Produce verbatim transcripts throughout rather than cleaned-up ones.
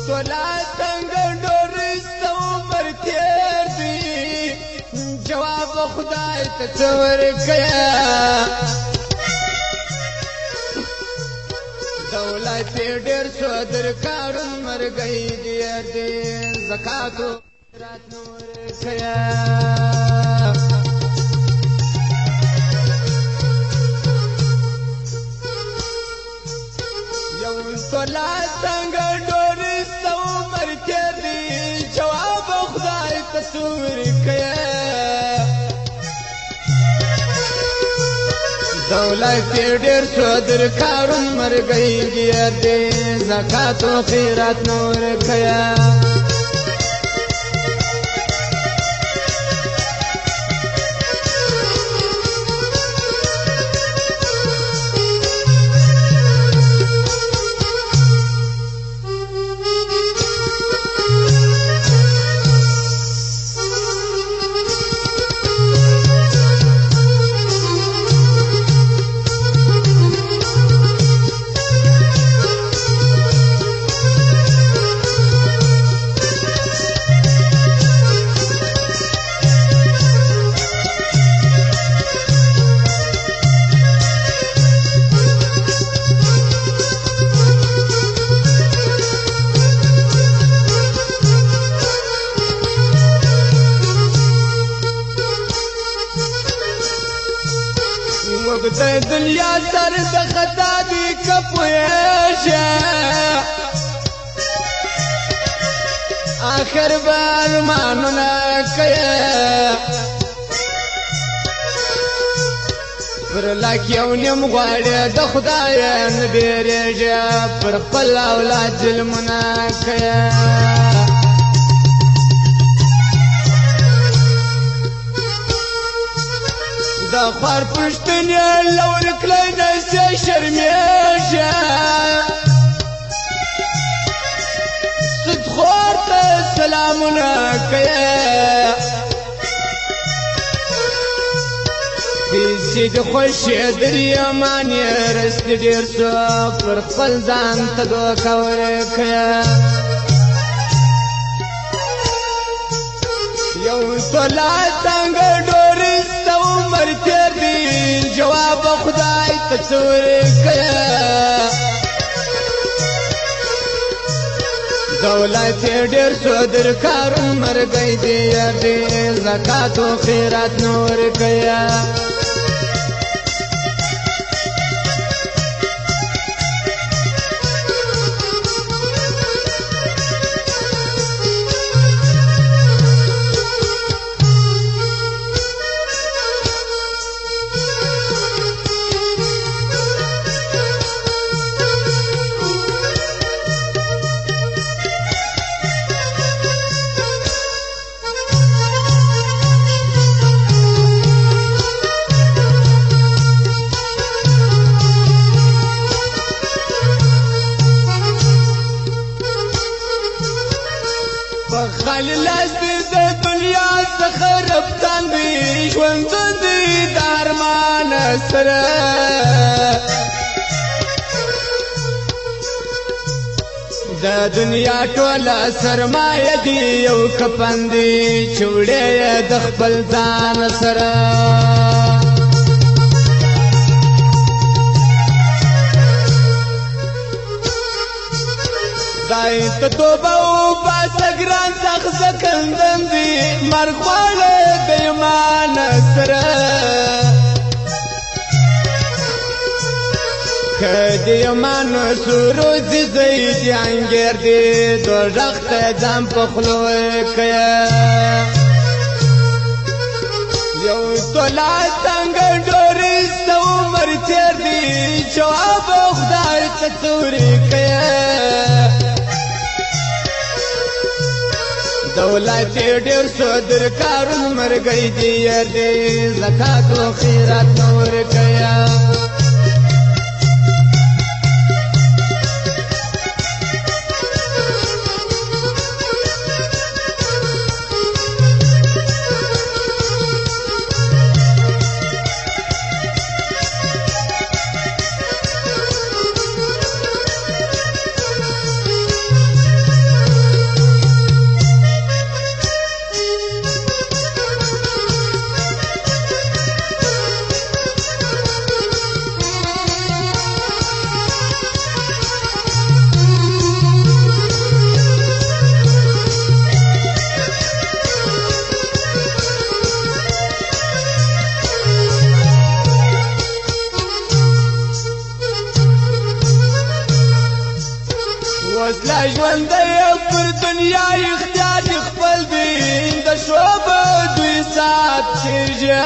تولا څنګه ډورست عمر تیر دی جواب خدای ته څه ورکړه دولت ډېر شو درکارون مرګی ډېر دی زکات رات نور کیا یو تولا څنګه ډورست عمر تیر دی جواب خدای ته څه ورکړه دولت ډېر شو درکارون مرګی ډېر دی زکات او خیرات نور کیا وقت دنیا سر د خطا دی کپویشه آخر بال مانونا کیا پر لاک یو نیم غواړي د خدای نه بیریږي پر خپل اولاد ظلمونه کیا دا خوار پښتنې لور کله نشي شرمېږي ست خور ته سلامونه کوي پیسې د خوشې در یمانې رست ډېر څه پر خپل ځان ته دوکه ورکوي یو تولا څنګه ډورست عمر تیر دی جواب خدای ته څه ورکړه دولت ډېر شو درکارون مرګی ډېر دی زکات او خیرات نور کیا خالی لاس دی د دنیا څخه رفتان دی ژوند دی د ارمان سره د دنیا ټوله سرمایه دی یو کفن دی چوړې د خپل ځان سره دای ته توبه وباسه ګران سخت زکندن دی مرګ غواړه د ایمان سره که د ایمان سروزي زید انګر دی دوزخ ته ځان په خولو کیا یو تولا څنګه ډورست عمر تیر دی جواب خدای ته څه ورکړه دولت ډېر شو درکارون مرګی ډېر دی زکات او خیرات نور کیا اوس لا ژوندی پر دنیا اختیار دې خپل دین د شوبه دوی سات کېږي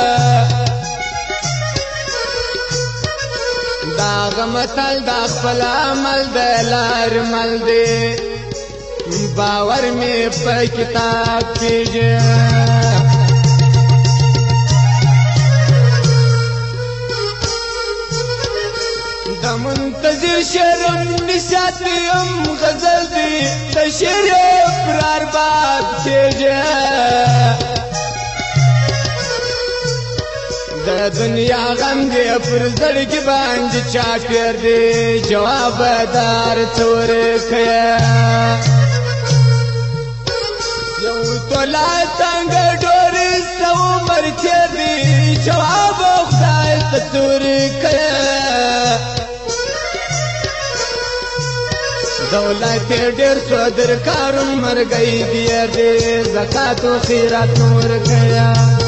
دا هغه متل دا خپل عمل د لار مل دی باور مې په کتاب کېږي د منتظر شرم نشاط یم غزل دی د شعر فرار باد کېږي د دنیا غم دی پر زړګي باندې چاپېر دی جواب دار څه ورکوې یو تولا څنګه ډورې څه عمر تېر دی جواب خدای ته څه ورکوې دولت ډېر څو درکارون مرګی دیر دی زکات و خیرات نور کړه